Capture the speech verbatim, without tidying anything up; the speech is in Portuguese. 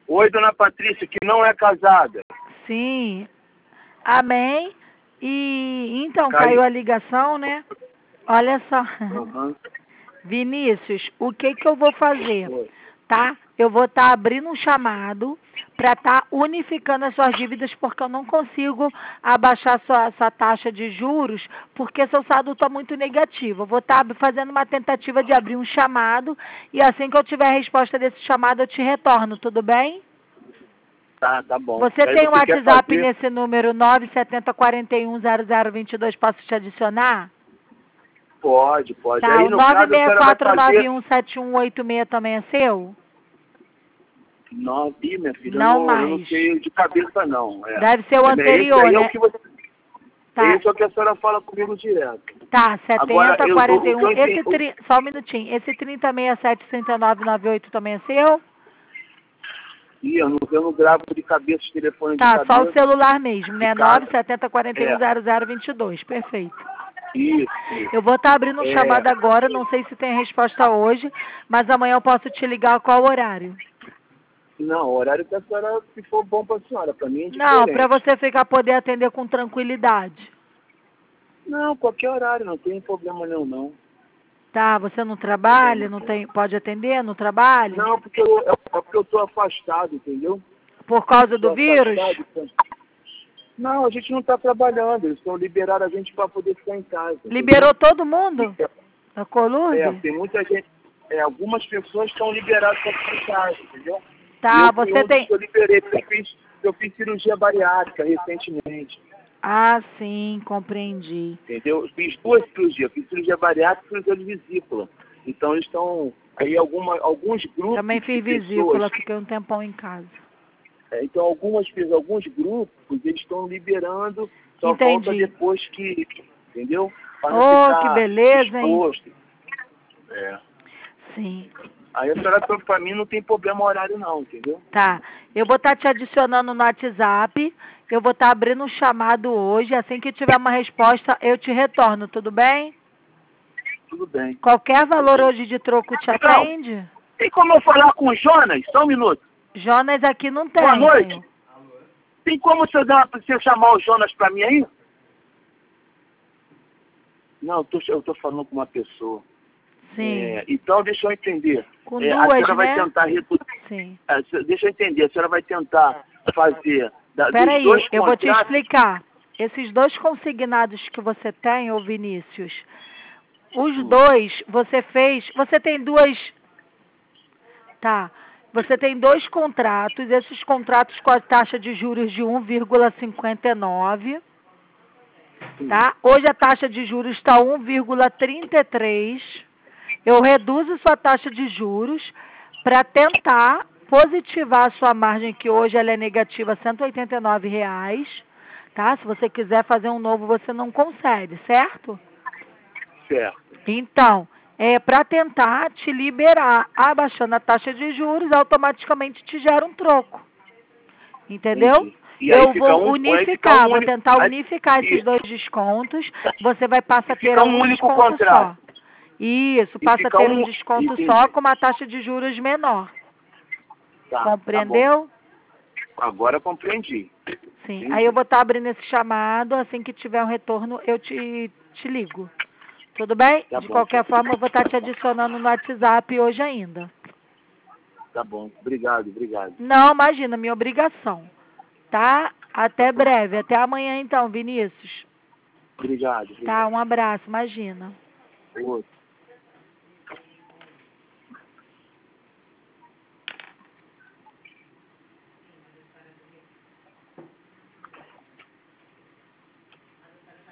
Oi, dona Patrícia, que não é casada. Sim. Amém. E então, Caiu. caiu a ligação, né? Olha só. Uhum. Vinícius, o que que eu vou fazer? Tá? Eu vou estar abrindo um chamado para estar unificando as suas dívidas, porque eu não consigo abaixar sua, sua taxa de juros, porque seu saldo está muito negativo. Eu vou estar fazendo uma tentativa de abrir um chamado, e assim que eu tiver a resposta desse chamado, eu te retorno, tudo bem? Tá, tá bom. Você Aí tem um você quer WhatsApp fazer... nesse número nove sete zero quatro um zero zero dois dois, posso te adicionar? Pode, pode. Tá, Aí o no nove caso a seis senhora vai quatro nove fazer... um sete um oito seis também é seu? Não, ih, minha filha, Não eu não, eu não mais. sei de cabeça não. É. Deve ser o É, anterior, esse aí é né? o que você... Tá, Esse é o que a senhora fala comigo direto. tá, Agora, setenta, eu, o, quarenta e o que eu um, entendi... esse, tri... só um minutinho, esse trinta sessenta e sete, trinta e nove, noventa e oito também é seu? Ih, eu não, eu não gravo de cabeça, os telefones de Tá, só o cabeça. celular mesmo, De né? casa. nove sete zero quatro um É, zero zero dois dois, perfeito. isso. Eu vou estar abrindo um É, chamado agora, não sei se tem resposta hoje, mas amanhã eu posso te ligar a qual horário? não, o horário que a senhora, se for bom para a senhora, para mim é Não, para diferente. você ficar poder atender com tranquilidade. Não, qualquer horário, não tem problema nenhum, não. Tá, você não trabalha, não tem, pode atender no trabalho? Não, porque eu, é porque eu estou afastado, entendeu? Por causa do Estou vírus? afastado. Então... Não, a gente não está trabalhando, eles estão liberando a gente para poder ficar em casa. Liberou Entendeu? todo mundo? Da É, Colurde? tem muita gente, é, algumas pessoas estão liberadas para ficar em casa, entendeu? E Tá, eu fui você um dos tem... que eu liberei, porque eu fiz, eu fiz cirurgia bariátrica recentemente. Ah, sim, compreendi. Entendeu? Eu fiz duas cirurgias, fiz cirurgia bariátrica e cirurgia de vesícula. Então eles estão, aí alguma, alguns grupos Também de fiz pessoas, vesícula, fiquei um tempão em casa. é, então algumas, alguns grupos, eles estão liberando, só volta Entendi. depois que, entendeu? Para não Oh, que ficar beleza, hein? exposto. É. Sim. Aí a senhora, para mim, não tem problema horário não, entendeu? Tá. Eu vou estar te adicionando no WhatsApp. Eu vou estar abrindo um chamado hoje. Assim que tiver uma resposta, eu te retorno, tudo bem? Tudo bem. Qualquer valor hoje de troco te Então, atende? tem como eu falar com o Jonas? Só um minuto. Jonas aqui não tem, Boa noite. senhor. Tem como você, dar, você chamar o Jonas para mim aí? Não, eu tô, eu tô falando com uma pessoa. Sim. É, então, deixa eu entender. Com É, a duas, senhora vai né? tentar reduzir. Sim. É, se- deixa eu entender. A senhora vai tentar fazer da, dos Peraí, dois eu vou te contratos. explicar. Esses dois consignados que você tem, ô Vinícius, os Hum. dois, você fez. Você tem duas. Tá. Você tem dois contratos, esses contratos com a taxa de juros de um vírgula cinquenta e nove. Tá? Hoje a taxa de juros está um vírgula trinta e três. Eu reduzo sua taxa de juros para tentar positivar a sua margem, que hoje ela é negativa cento e oitenta e nove reais. Tá? Se você quiser fazer um novo, você não consegue, certo? Certo. Então, é para tentar te liberar, abaixando a taxa de juros, automaticamente te gera um troco. Entendeu? Entendi. E aí Eu fica vou um, aí fica unificar, um vou único. tentar Aí, unificar esses e, dois descontos. Você vai passar e a ter fica um um único desconto contrato. só. Isso, E passa a fica ter um um. desconto só Entendi. com uma taxa de juros menor. Tá, tá bom. Compreendeu? Agora compreendi. Sim. Entendi. Aí eu vou estar abrindo esse chamado, assim que tiver um retorno, eu te, te ligo. Tudo bem? Tá De bom. qualquer forma, eu vou estar te adicionando no WhatsApp hoje ainda. Tá bom. Obrigado, obrigado. Não, imagina, minha obrigação. Tá? Até Tá bom. breve. Até amanhã então, Vinícius. Obrigado, obrigado. Tá, um abraço, imagina. Outro.